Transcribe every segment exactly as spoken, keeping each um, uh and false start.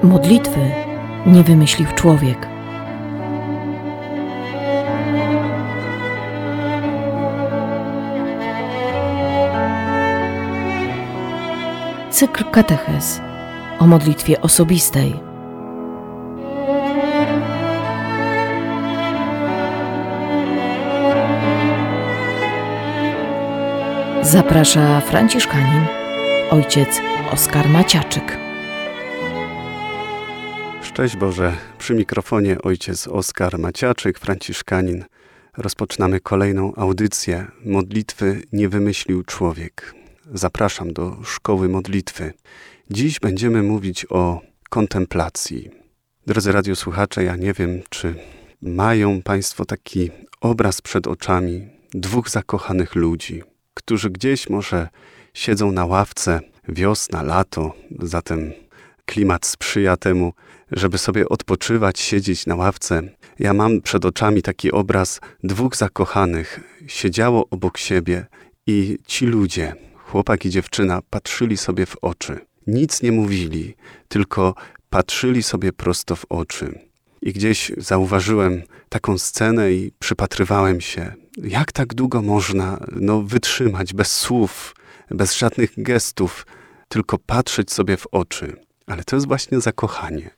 Modlitwy nie wymyślił człowiek. Cykl katechez o modlitwie osobistej. Zaprasza franciszkanin, ojciec Oskar Maciaczyk. Szczęść Boże, przy mikrofonie ojciec Oskar Maciaczyk, franciszkanin. Rozpoczynamy kolejną audycję Modlitwy nie wymyślił człowiek. Zapraszam do szkoły modlitwy. Dziś będziemy mówić o kontemplacji. Drodzy radiosłuchacze, ja nie wiem, czy mają Państwo taki obraz przed oczami dwóch zakochanych ludzi, którzy gdzieś może siedzą na ławce, wiosna, lato, zatem klimat sprzyja temu, żeby sobie odpoczywać, siedzieć na ławce. Ja mam przed oczami taki obraz dwóch zakochanych. Siedziało obok siebie i ci ludzie, chłopak i dziewczyna, patrzyli sobie w oczy. Nic nie mówili, tylko patrzyli sobie prosto w oczy. I gdzieś zauważyłem taką scenę i przypatrywałem się, jak tak długo można no, wytrzymać bez słów, bez żadnych gestów, tylko patrzeć sobie w oczy. Ale to jest właśnie zakochanie.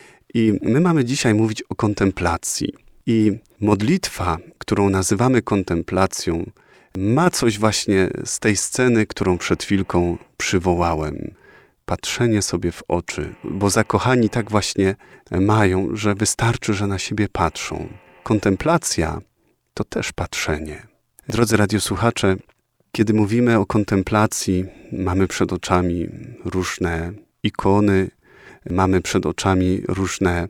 I my mamy dzisiaj mówić o kontemplacji. I modlitwa, którą nazywamy kontemplacją, ma coś właśnie z tej sceny, którą przed chwilką przywołałem. Patrzenie sobie w oczy, bo zakochani tak właśnie mają, że wystarczy, że na siebie patrzą. Kontemplacja to też patrzenie. Drodzy radiosłuchacze, kiedy mówimy o kontemplacji, mamy przed oczami różne ikony, mamy przed oczami różne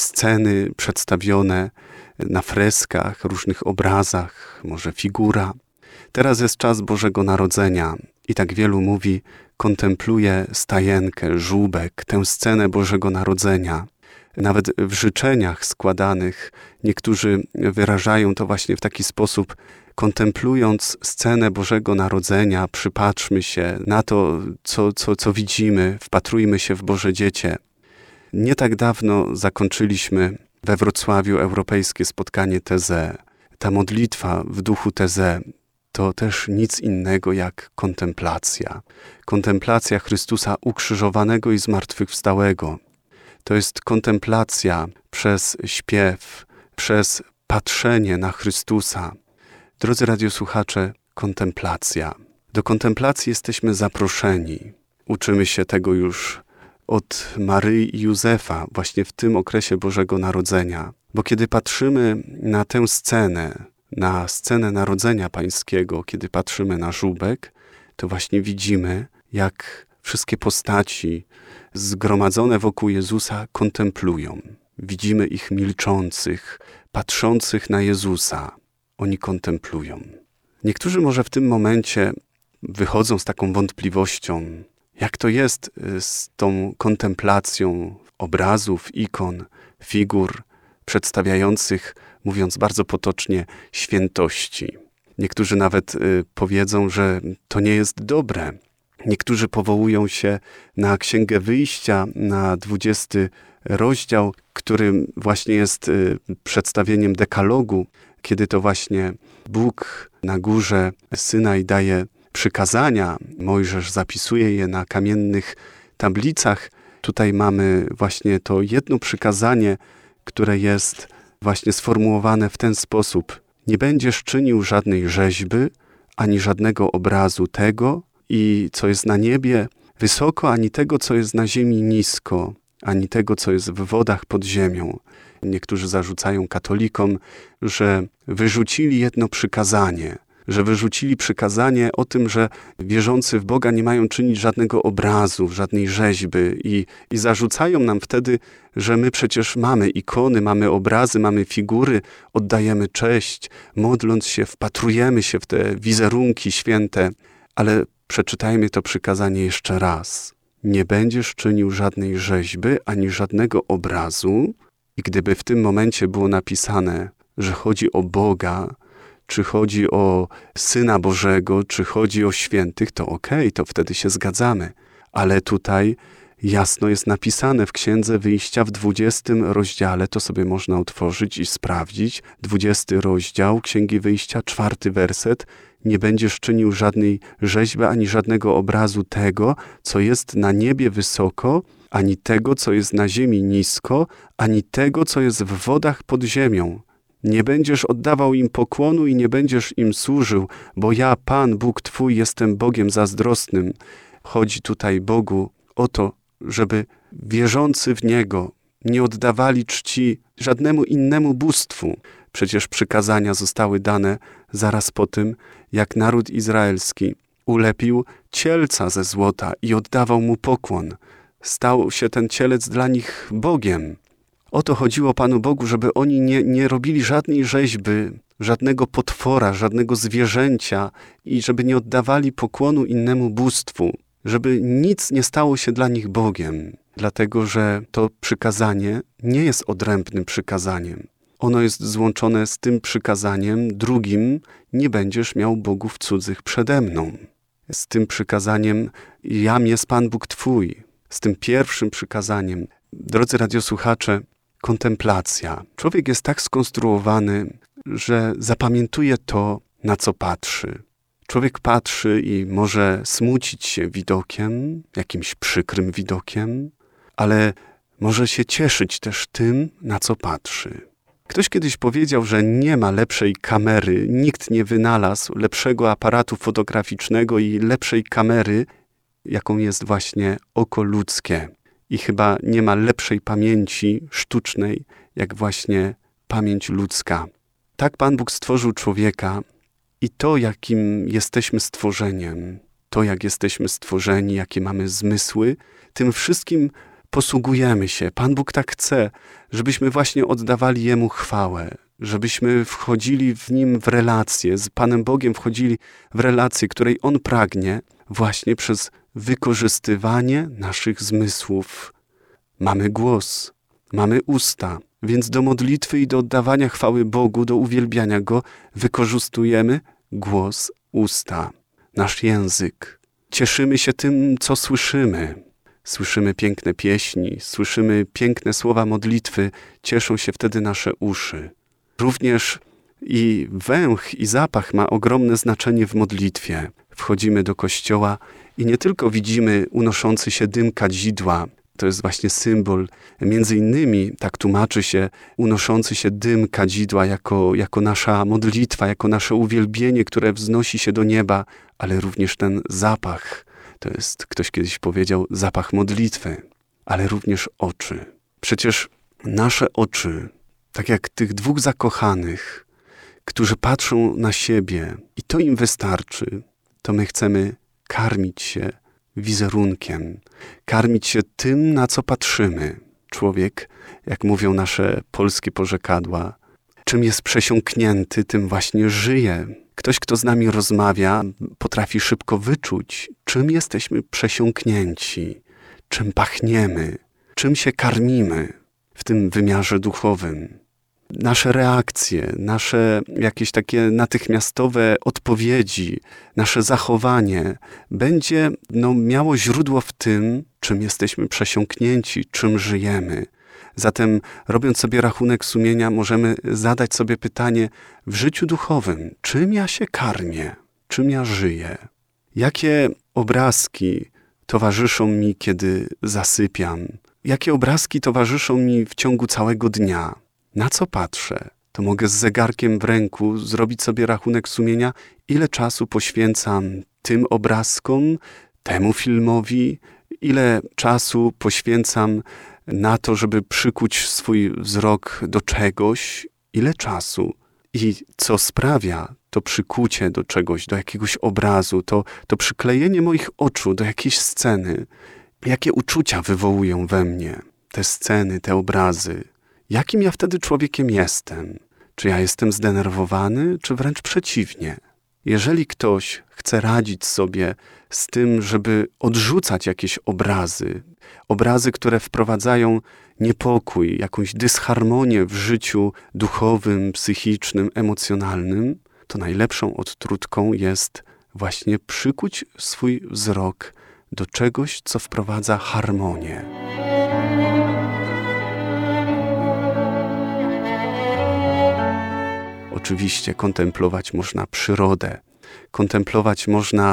sceny przedstawione na freskach, różnych obrazach, może figura. Teraz jest czas Bożego Narodzenia i tak wielu mówi, kontempluje stajenkę, żółbek, tę scenę Bożego Narodzenia. Nawet w życzeniach składanych niektórzy wyrażają to właśnie w taki sposób, kontemplując scenę Bożego Narodzenia, przypatrzmy się na to, co, co, co widzimy, wpatrujmy się w Boże Dziecię. Nie tak dawno zakończyliśmy we Wrocławiu europejskie spotkanie Teze. Ta modlitwa w duchu Teze to też nic innego jak kontemplacja. Kontemplacja Chrystusa ukrzyżowanego i zmartwychwstałego. To jest kontemplacja przez śpiew, przez patrzenie na Chrystusa. Drodzy radiosłuchacze, kontemplacja. Do kontemplacji jesteśmy zaproszeni. Uczymy się tego już od Maryi i Józefa, właśnie w tym okresie Bożego Narodzenia. Bo kiedy patrzymy na tę scenę, na scenę Narodzenia Pańskiego, kiedy patrzymy na żółbek, to właśnie widzimy, jak wszystkie postaci zgromadzone wokół Jezusa kontemplują. Widzimy ich milczących, patrzących na Jezusa. Oni kontemplują. Niektórzy może w tym momencie wychodzą z taką wątpliwością, jak to jest z tą kontemplacją obrazów, ikon, figur przedstawiających, mówiąc bardzo potocznie, świętości. Niektórzy nawet y, powiedzą, że to nie jest dobre. Niektórzy powołują się na Księgę Wyjścia, na dwudziesty rozdział, który właśnie jest y, przedstawieniem dekalogu, kiedy to właśnie Bóg na górze Synaj daje przykazania, Mojżesz zapisuje je na kamiennych tablicach. Tutaj mamy właśnie to jedno przykazanie, które jest właśnie sformułowane w ten sposób. Nie będziesz czynił żadnej rzeźby, ani żadnego obrazu tego, i co jest na niebie wysoko, ani tego, co jest na ziemi nisko, ani tego, co jest w wodach pod ziemią. Niektórzy zarzucają katolikom, że wyrzucili jedno przykazanie, że wyrzucili przykazanie o tym, że wierzący w Boga nie mają czynić żadnego obrazu, żadnej rzeźby i, i zarzucają nam wtedy, że my przecież mamy ikony, mamy obrazy, mamy figury, oddajemy cześć, modląc się, wpatrujemy się w te wizerunki święte, ale przeczytajmy to przykazanie jeszcze raz. Nie będziesz czynił żadnej rzeźby, ani żadnego obrazu. I gdyby w tym momencie było napisane, że chodzi o Boga, czy chodzi o Syna Bożego, czy chodzi o świętych, to okej, to wtedy się zgadzamy. Ale tutaj jasno jest napisane w Księdze Wyjścia w dwudziestym rozdziale, to sobie można otworzyć i sprawdzić. Dwudziesty rozdział Księgi Wyjścia, czwarty werset. Nie będziesz czynił żadnej rzeźby ani żadnego obrazu tego, co jest na niebie wysoko, ani tego, co jest na ziemi nisko, ani tego, co jest w wodach pod ziemią. Nie będziesz oddawał im pokłonu i nie będziesz im służył, bo ja, Pan, Bóg Twój, jestem Bogiem zazdrosnym. Chodzi tutaj Bogu o to, żeby wierzący w Niego nie oddawali czci żadnemu innemu bóstwu. Przecież przykazania zostały dane zaraz po tym, jak naród izraelski ulepił cielca ze złota i oddawał mu pokłon. Stał się ten cielec dla nich Bogiem. O to chodziło Panu Bogu, żeby oni nie, nie robili żadnej rzeźby, żadnego potwora, żadnego zwierzęcia i żeby nie oddawali pokłonu innemu bóstwu, żeby nic nie stało się dla nich Bogiem, dlatego że to przykazanie nie jest odrębnym przykazaniem. Ono jest złączone z tym przykazaniem drugim, nie będziesz miał bogów cudzych przede mną. Z tym przykazaniem, jam jest Pan Bóg Twój. Z tym pierwszym przykazaniem. Drodzy radiosłuchacze, kontemplacja. Człowiek jest tak skonstruowany, że zapamiętuje to, na co patrzy. Człowiek patrzy i może smucić się widokiem, jakimś przykrym widokiem, ale może się cieszyć też tym, na co patrzy. Ktoś kiedyś powiedział, że nie ma lepszej kamery, nikt nie wynalazł lepszego aparatu fotograficznego i lepszej kamery, jaką jest właśnie oko ludzkie. I chyba nie ma lepszej pamięci sztucznej, jak właśnie pamięć ludzka. Tak Pan Bóg stworzył człowieka i to, jakim jesteśmy stworzeniem, to, jak jesteśmy stworzeni, jakie mamy zmysły, tym wszystkim posługujemy się. Pan Bóg tak chce, żebyśmy właśnie oddawali Jemu chwałę, żebyśmy wchodzili w Nim w relację, z Panem Bogiem wchodzili w relację, której On pragnie właśnie przez wykorzystywanie naszych zmysłów. Mamy głos, mamy usta, więc do modlitwy i do oddawania chwały Bogu, do uwielbiania Go wykorzystujemy głos, usta, nasz język. Cieszymy się tym, co słyszymy. Słyszymy piękne pieśni, słyszymy piękne słowa modlitwy, cieszą się wtedy nasze uszy. Również i węch, i zapach ma ogromne znaczenie w modlitwie. Wchodzimy do kościoła i nie tylko widzimy unoszący się dym kadzidła, to jest właśnie symbol, między innymi, tak tłumaczy się, unoszący się dym kadzidła jako, jako nasza modlitwa, jako nasze uwielbienie, które wznosi się do nieba, ale również ten zapach, to jest, ktoś kiedyś powiedział, zapach modlitwy, ale również oczy. Przecież nasze oczy, tak jak tych dwóch zakochanych, którzy patrzą na siebie i to im wystarczy, to my chcemy karmić się wizerunkiem, karmić się tym, na co patrzymy. Człowiek, jak mówią nasze polskie porzekadła, czym jest przesiąknięty, tym właśnie żyje. Ktoś, kto z nami rozmawia, potrafi szybko wyczuć, czym jesteśmy przesiąknięci, czym pachniemy, czym się karmimy w tym wymiarze duchowym. Nasze reakcje, nasze jakieś takie natychmiastowe odpowiedzi, nasze zachowanie będzie no, miało źródło w tym, czym jesteśmy przesiąknięci, czym żyjemy. Zatem, robiąc sobie rachunek sumienia, możemy zadać sobie pytanie w życiu duchowym, czym ja się karmię, czym ja żyję, jakie obrazki towarzyszą mi, kiedy zasypiam, jakie obrazki towarzyszą mi w ciągu całego dnia. Na co patrzę? To mogę z zegarkiem w ręku zrobić sobie rachunek sumienia, ile czasu poświęcam tym obrazkom, temu filmowi, ile czasu poświęcam na to, żeby przykuć swój wzrok do czegoś, ile czasu i co sprawia to przykucie do czegoś, do jakiegoś obrazu, to, to przyklejenie moich oczu do jakiejś sceny, jakie uczucia wywołują we mnie te sceny, te obrazy. Jakim ja wtedy człowiekiem jestem? Czy ja jestem zdenerwowany, czy wręcz przeciwnie? Jeżeli ktoś chce radzić sobie z tym, żeby odrzucać jakieś obrazy, obrazy, które wprowadzają niepokój, jakąś dysharmonię w życiu duchowym, psychicznym, emocjonalnym, to najlepszą odtrutką jest właśnie przykuć swój wzrok do czegoś, co wprowadza harmonię. Oczywiście kontemplować można przyrodę, kontemplować można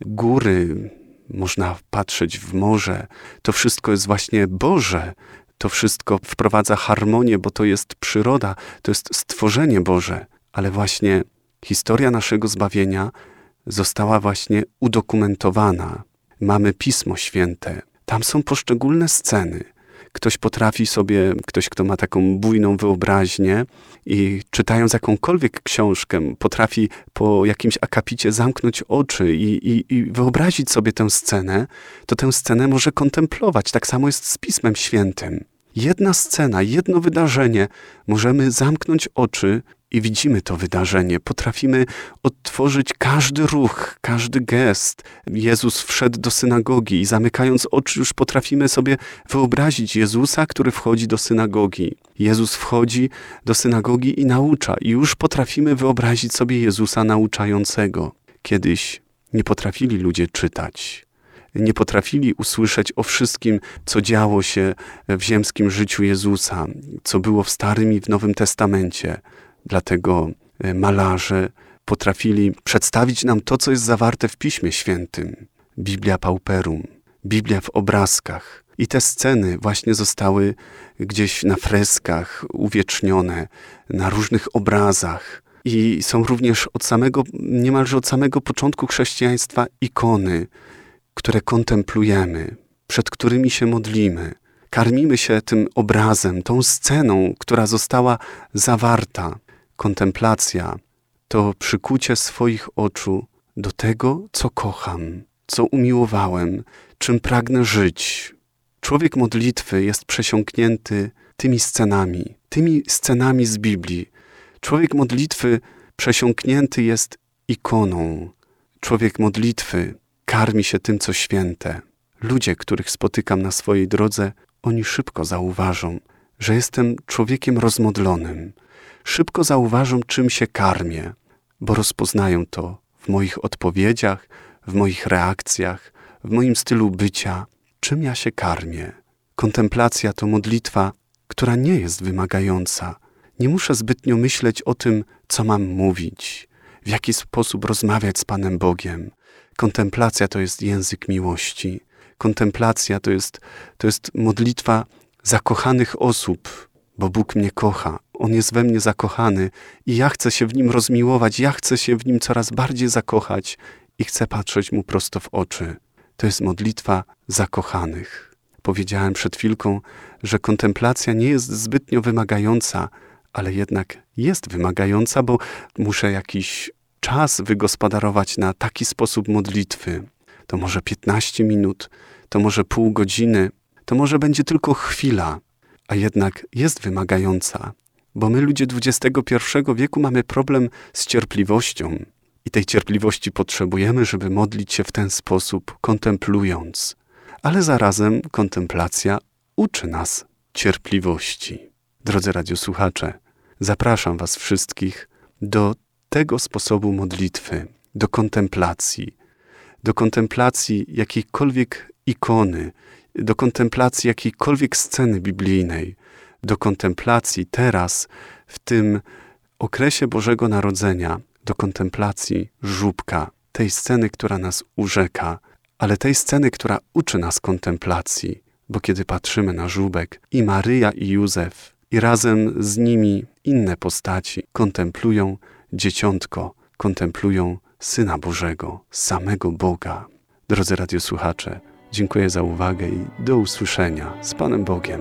góry, można patrzeć w morze. To wszystko jest właśnie Boże. To wszystko wprowadza harmonię, bo to jest przyroda, to jest stworzenie Boże. Ale właśnie historia naszego zbawienia została właśnie udokumentowana. Mamy Pismo Święte. Tam są poszczególne sceny. Ktoś potrafi sobie, ktoś, kto ma taką bujną wyobraźnię i czytając jakąkolwiek książkę, potrafi po jakimś akapicie zamknąć oczy i, i, i wyobrazić sobie tę scenę, to tę scenę może kontemplować. Tak samo jest z Pismem Świętym. Jedna scena, jedno wydarzenie, możemy zamknąć oczy i widzimy to wydarzenie. Potrafimy odtworzyć każdy ruch, każdy gest. Jezus wszedł do synagogi i zamykając oczy już potrafimy sobie wyobrazić Jezusa, który wchodzi do synagogi. Jezus wchodzi do synagogi i naucza. I już potrafimy wyobrazić sobie Jezusa nauczającego. Kiedyś nie potrafili ludzie czytać. Nie potrafili usłyszeć o wszystkim, co działo się w ziemskim życiu Jezusa, co było w Starym i w Nowym Testamencie. Dlatego malarze potrafili przedstawić nam to, co jest zawarte w Piśmie Świętym. Biblia Pauperum, Biblia w obrazkach. I te sceny właśnie zostały gdzieś na freskach uwiecznione, na różnych obrazach. I są również od samego, niemalże od samego początku chrześcijaństwa ikony, które kontemplujemy, przed którymi się modlimy. Karmimy się tym obrazem, tą sceną, która została zawarta. Kontemplacja to przykucie swoich oczu do tego, co kocham, co umiłowałem, czym pragnę żyć. Człowiek modlitwy jest przesiąknięty tymi scenami, tymi scenami z Biblii. Człowiek modlitwy przesiąknięty jest ikoną. Człowiek modlitwy karmi się tym, co święte. Ludzie, których spotykam na swojej drodze, oni szybko zauważą, że jestem człowiekiem rozmodlonym. Szybko zauważą, czym się karmię, bo rozpoznają to w moich odpowiedziach, w moich reakcjach, w moim stylu bycia, czym ja się karmię. Kontemplacja to modlitwa, która nie jest wymagająca. Nie muszę zbytnio myśleć o tym, co mam mówić, w jaki sposób rozmawiać z Panem Bogiem. Kontemplacja to jest język miłości. Kontemplacja to jest, to jest modlitwa zakochanych osób, bo Bóg mnie kocha. On jest we mnie zakochany i ja chcę się w Nim rozmiłować, ja chcę się w Nim coraz bardziej zakochać i chcę patrzeć Mu prosto w oczy. To jest modlitwa zakochanych. Powiedziałem przed chwilką, że kontemplacja nie jest zbytnio wymagająca, ale jednak jest wymagająca, bo muszę jakiś czas wygospodarować na taki sposób modlitwy. To może piętnaście minut, to może pół godziny, to może będzie tylko chwila, a jednak jest wymagająca, bo my ludzie dwudziestego pierwszego wieku mamy problem z cierpliwością i tej cierpliwości potrzebujemy, żeby modlić się w ten sposób, kontemplując. Ale zarazem kontemplacja uczy nas cierpliwości. Drodzy radiosłuchacze, zapraszam was wszystkich do tego sposobu modlitwy, do kontemplacji, do kontemplacji jakiejkolwiek ikony, do kontemplacji jakiejkolwiek sceny biblijnej, do kontemplacji teraz, w tym okresie Bożego Narodzenia, do kontemplacji żubka, tej sceny, która nas urzeka, ale tej sceny, która uczy nas kontemplacji, bo kiedy patrzymy na żubek i Maryja i Józef i razem z nimi inne postaci kontemplują dzieciątko, kontemplują Syna Bożego, samego Boga. Drodzy radiosłuchacze, dziękuję za uwagę i do usłyszenia z Panem Bogiem.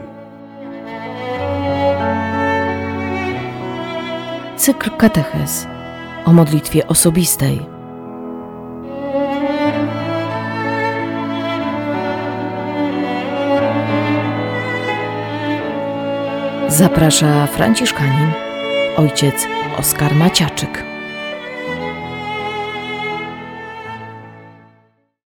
Cykl katechez o modlitwie osobistej. Zaprasza Franciszkanin, ojciec Oskar Maciaczyk.